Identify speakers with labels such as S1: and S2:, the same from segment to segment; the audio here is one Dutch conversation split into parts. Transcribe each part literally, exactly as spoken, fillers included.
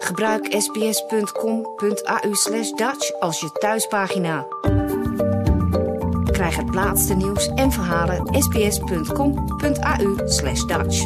S1: Gebruik sbs.com.au slash Dutch als je thuispagina. Krijg het laatste nieuws en verhalen sbs.com.au slash Dutch.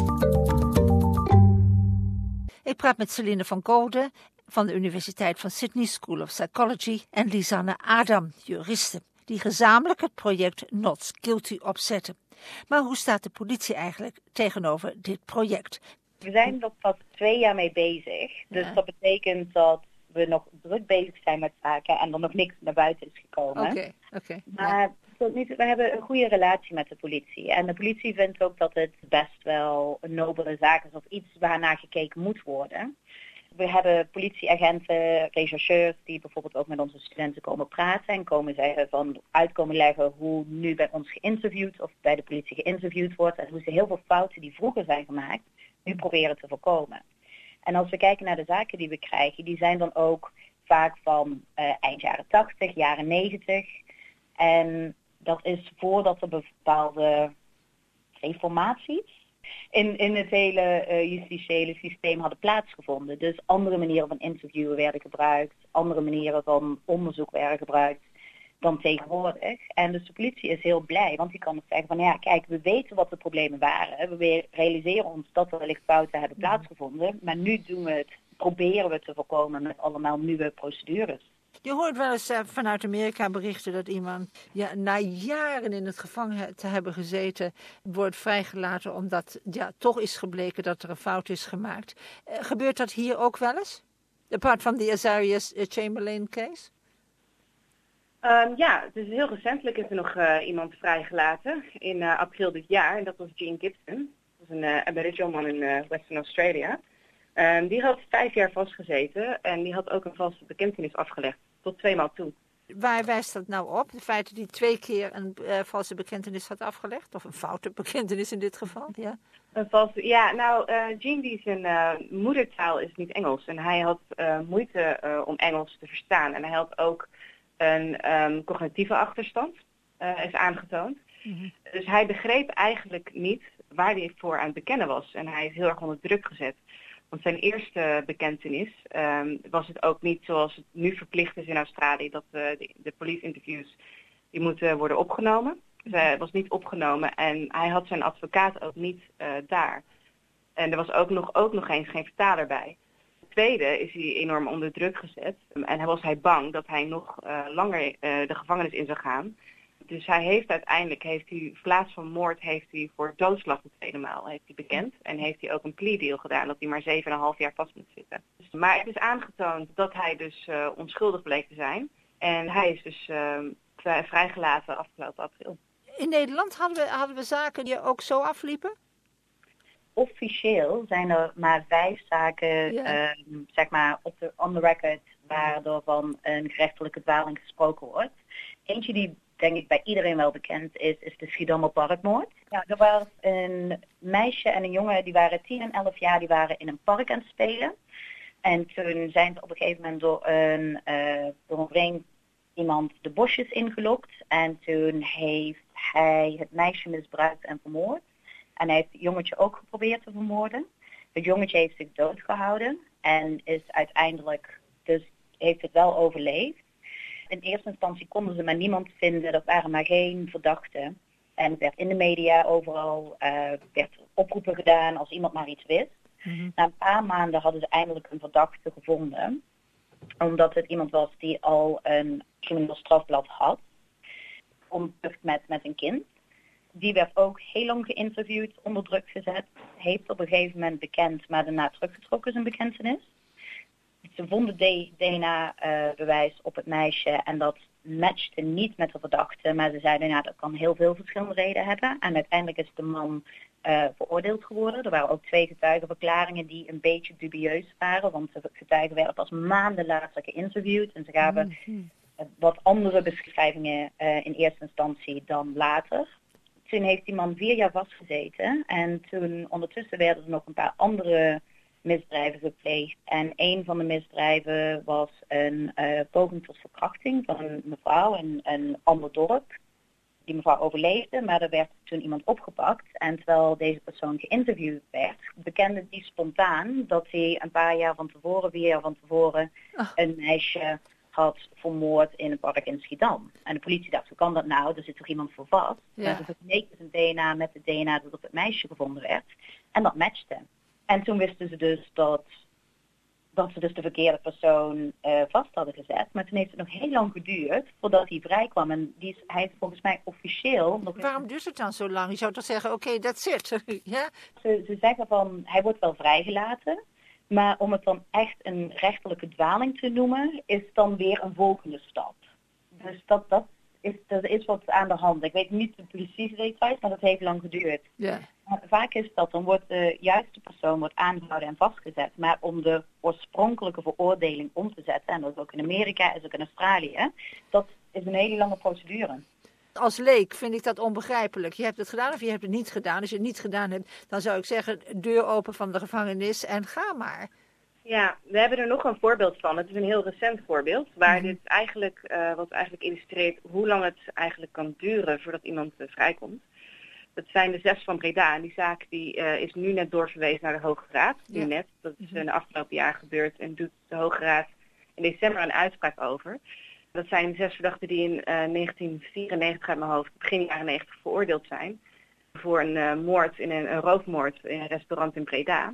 S2: Ik praat met Celine van Golden van de Universiteit van Sydney School of Psychology en Lisanne Adam, juriste, die gezamenlijk het project Not Guilty opzetten. Maar hoe staat de politie eigenlijk tegenover dit project?
S3: We zijn er pas twee jaar mee bezig. Dus ja. Dat betekent dat we nog druk bezig zijn met zaken en er nog niks naar buiten is gekomen.
S2: Oké, okay, oké. Okay,
S3: maar
S2: ja.
S3: tot nu toe, we hebben een goede relatie met de politie. En de politie vindt ook dat het best wel een nobele zaak is of iets waarnaar gekeken moet worden. We hebben politieagenten, rechercheurs die bijvoorbeeld ook met onze studenten komen praten en komen zeggen van uitkomen leggen hoe nu bij ons geïnterviewd of bij de politie geïnterviewd wordt en hoe ze heel veel fouten die vroeger zijn gemaakt nu proberen te voorkomen. En als we kijken naar de zaken die we krijgen, die zijn dan ook vaak van uh, eind jaren tachtig, jaren negentig. En dat is voordat er bepaalde reformaties in, in het hele uh, justitiële systeem hadden plaatsgevonden. Dus andere manieren van interviewen werden gebruikt, andere manieren van onderzoek werden gebruikt dan tegenwoordig. En dus de politie is heel blij, want die kan ook zeggen van ja, kijk, we weten wat de problemen waren. We realiseren ons dat er wellicht fouten hebben plaatsgevonden, maar nu doen we het, proberen we het te voorkomen met allemaal nieuwe procedures.
S2: Je hoort wel eens uh, vanuit Amerika berichten dat iemand ja, na jaren in het gevangen te hebben gezeten wordt vrijgelaten omdat ja, toch is gebleken dat er een fout is gemaakt. Uh, gebeurt dat hier ook wel eens? Apart van de Azarius uh, Chamberlain case?
S4: Um, ja, dus heel recentelijk is er nog uh, iemand vrijgelaten in uh, april dit jaar en dat was Gene Gibson. Dat was een uh, Aboriginal man in uh, Western Australia. Um, die had vijf jaar vastgezeten en die had ook een valse bekentenis afgelegd, tot twee maal toe.
S2: Waar wijst dat nou op? De feit dat hij twee keer een uh, valse bekentenis had afgelegd? Of een foute bekentenis in dit geval? Ja,
S4: een valse, ja nou, uh, Gene die zijn uh, moedertaal is niet Engels en hij had uh, moeite uh, om Engels te verstaan. En hij had ook een um, cognitieve achterstand, uh, is aangetoond. Mm-hmm. Dus hij begreep eigenlijk niet waar hij voor aan het bekennen was. En hij is heel erg onder druk gezet. Want zijn eerste bekentenis um, was het ook niet zoals het nu verplicht is in Australië, dat uh, de, de police-interviews die moeten worden opgenomen. Dus hij was niet opgenomen en hij had zijn advocaat ook niet uh, daar. En er was ook nog, ook nog eens geen vertaler bij. Ten tweede is hij enorm onder druk gezet en hij was hij bang dat hij nog uh, langer uh, de gevangenis in zou gaan. Dus hij heeft uiteindelijk, heeft hij, in plaats van moord, heeft hij voor doodslag de tweede maal heeft hij bekend. En heeft hij ook een plea deal gedaan dat hij maar zeven en een half jaar vast moet zitten. Dus, maar het is aangetoond dat hij dus uh, onschuldig bleek te zijn. En hij is dus uh, vrijgelaten afgelopen april.
S2: In Nederland hadden we, hadden we zaken die ook zo afliepen?
S3: Officieel zijn er maar vijf zaken, ja. uh, zeg maar, op de, on the record, waar er van een gerechtelijke dwaling gesproken wordt. Eentje die denk ik bij iedereen wel bekend is, is de Schiedammer parkmoord. Ja, er was een meisje en een jongen, die waren tien en elf jaar, die waren in een park aan het spelen. En toen zijn ze op een gegeven moment door een, uh, door een vreemd iemand de bosjes ingelokt. En toen heeft hij het meisje misbruikt en vermoord. En hij heeft het jongetje ook geprobeerd te vermoorden. Het jongetje heeft zich doodgehouden en is uiteindelijk, dus heeft het wel overleefd. In eerste instantie konden ze maar niemand vinden, dat waren maar geen verdachten. En het werd in de media overal, uh, werd oproepen gedaan als iemand maar iets wist. Mm-hmm. Na een paar maanden hadden ze eindelijk een verdachte gevonden. Omdat het iemand was die al een crimineel strafblad had. Ontucht met, met een kind. Die werd ook heel lang geïnterviewd, onder druk gezet. Heeft op een gegeven moment bekend, maar daarna teruggetrokken zijn bekentenis. Ze vonden D N A-bewijs uh, op het meisje en dat matchte niet met de verdachte. Maar ze zeiden, ja, dat kan heel veel verschillende redenen hebben. En uiteindelijk is de man uh, veroordeeld geworden. Er waren ook twee getuigenverklaringen die een beetje dubieus waren. Want de getuigen werden pas maanden later geïnterviewd. En ze gaven mm-hmm. uh, wat andere beschrijvingen uh, in eerste instantie dan later. Toen heeft die man vier jaar vastgezeten. En toen ondertussen werden er nog een paar andere misdrijven gepleegd. En een van de misdrijven was een uh, poging tot verkrachting van een mevrouw in een ander dorp. die mevrouw overleefde, maar er werd toen iemand opgepakt. En terwijl deze persoon geïnterviewd werd, bekende die spontaan dat hij een paar jaar van tevoren, vier jaar van tevoren, oh. een meisje had vermoord in een park in Schiedam. En de politie dacht, hoe kan dat nou? Er zit toch iemand voor vast? Ja. Maar ze vergeleek dus een D N A met het D N A dat op het meisje gevonden werd. En dat matchte. En toen wisten ze dus dat, dat ze dus de verkeerde persoon uh, vast hadden gezet. Maar toen heeft het nog heel lang geduurd voordat hij vrij kwam. En die is, hij is volgens mij officieel... Nog
S2: Waarom duurt het dan zo lang? Je zou toch zeggen, oké, okay, that's it. ja?
S3: ze, ze zeggen van, hij wordt wel vrijgelaten. Maar om het dan echt een rechterlijke dwaling te noemen, is dan weer een volgende stap. Dus dat, dat, is, dat is wat aan de hand. Ik weet niet de precieze details, maar dat heeft lang geduurd.
S2: Yeah.
S3: Vaak is dat, dan wordt de juiste persoon wordt aangehouden en vastgezet. Maar om de oorspronkelijke veroordeling om te zetten, en dat is ook in Amerika, is ook in Australië, dat is een hele lange procedure.
S2: Als leek vind ik dat onbegrijpelijk. Je hebt het gedaan of je hebt het niet gedaan. Als je het niet gedaan hebt, dan zou ik zeggen, deur open van de gevangenis en ga maar.
S4: Ja, we hebben er nog een voorbeeld van. Het is een heel recent voorbeeld, waar mm-hmm. dit eigenlijk, uh, wat eigenlijk illustreert hoe lang het eigenlijk kan duren voordat iemand uh, vrijkomt. Dat zijn de zes van Breda. En die zaak die, uh, is nu net doorverwezen naar de Hoge Raad. Nu ja. net. Dat is in de afgelopen jaar gebeurd en doet de Hoge Raad in december een uitspraak over. Dat zijn zes verdachten die in uh, negentien vierennegentig uit mijn hoofd, begin jaren negentig, veroordeeld zijn. Voor een uh, moord, in een, een roofmoord in een restaurant in Breda.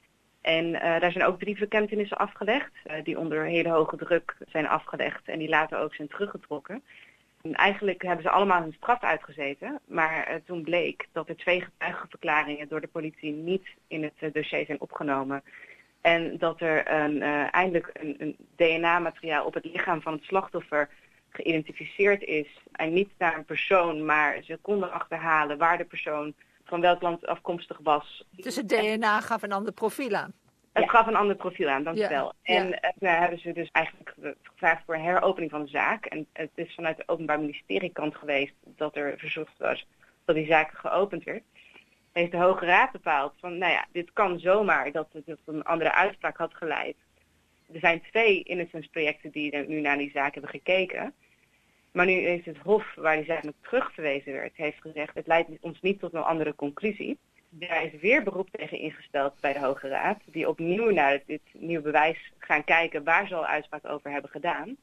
S4: En uh, daar zijn ook drie bekentenissen afgelegd, uh, die onder hele hoge druk zijn afgelegd en die later ook zijn teruggetrokken. En eigenlijk hebben ze allemaal hun straf uitgezeten, maar uh, toen bleek dat er twee getuigenverklaringen door de politie niet in het uh, dossier zijn opgenomen. En dat er een, uh, eindelijk een, een D N A-materiaal op het lichaam van het slachtoffer geïdentificeerd is. En niet naar een persoon, maar ze konden achterhalen waar de persoon van welk land afkomstig was.
S2: Dus het D N A gaf een ander profiel aan?
S4: Het ja. gaf een ander profiel aan, dankjewel. Ja. En ja. nou, hebben ze dus eigenlijk gevraagd voor een heropening van de zaak. En het is vanuit het Openbaar Ministerie kant geweest dat er verzocht was dat die zaak geopend werd. Heeft de Hoge Raad bepaald van, nou ja, dit kan zomaar dat het tot een andere uitspraak had geleid. Er zijn twee innocence projecten die nu naar die zaak hebben gekeken. Maar nu heeft het Hof, waar die zaak nog terugverwezen werd, heeft gezegd, het leidt ons niet tot een andere conclusie. Daar is weer beroep tegen ingesteld bij de Hoge Raad, die opnieuw naar dit nieuwe bewijs gaan kijken waar ze al uitspraak over hebben gedaan.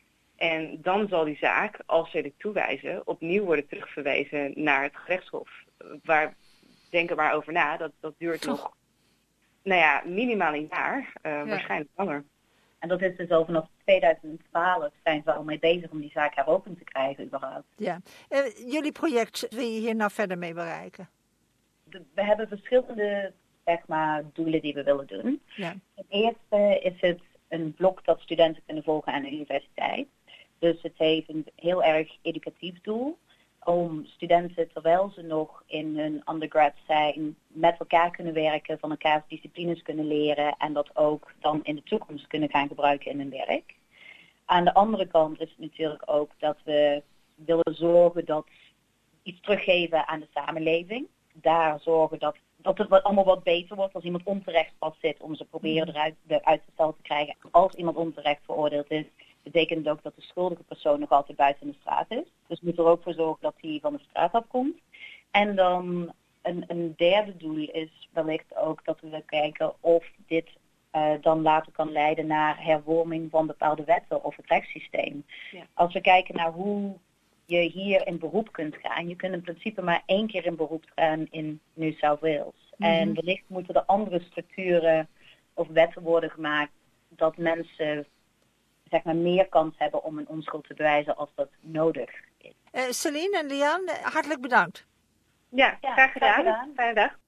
S4: En dan zal die zaak, als ze dit toewijzen, opnieuw worden terugverwezen naar het gerechtshof. Waar denken we over na, dat, dat duurt Toch. nog, nou ja, minimaal een jaar, uh, ja. waarschijnlijk langer.
S3: En dat is dus al vanaf tweeduizend twaalf zijn ze al mee bezig om die zaak heropen te krijgen überhaupt.
S2: Ja. Uh, jullie project, wil je hier nou verder mee bereiken?
S3: De, we hebben verschillende, zeg maar, doelen die we willen doen.
S2: Ja.
S3: Het eerste is het een blok dat studenten kunnen volgen aan de universiteit. Dus het heeft een heel erg educatief doel. Om studenten, terwijl ze nog in hun undergrad zijn, met elkaar kunnen werken, van elkaars disciplines kunnen leren en dat ook dan in de toekomst kunnen gaan gebruiken in hun werk. Aan de andere kant is het natuurlijk ook dat we willen zorgen dat iets teruggeven aan de samenleving. Daar zorgen dat, dat het wat, allemaal wat beter wordt als iemand onterecht vast zit, om ze proberen eruit de uitstel te krijgen. Als iemand onterecht veroordeeld is, betekent het ook dat de schuldige persoon nog altijd buiten de straat is. Dus we moeten er ook voor zorgen dat hij van de straat afkomt. En dan een, een derde doel is wellicht ook dat we willen kijken of dit uh, dan later kan leiden naar hervorming van bepaalde wetten of het rechtssysteem. Ja. Als we kijken naar hoe je hier in beroep kunt gaan, je kunt in principe maar één keer in beroep gaan in New South Wales. Mm-hmm. En wellicht moeten er andere structuren of wetten worden gemaakt dat mensen, zeg maar, meer kans hebben om een onschuld te bewijzen als dat nodig is.
S2: Uh, Celine en Lian, hartelijk bedankt.
S4: Ja, graag gedaan. Graag gedaan. Fijne dag.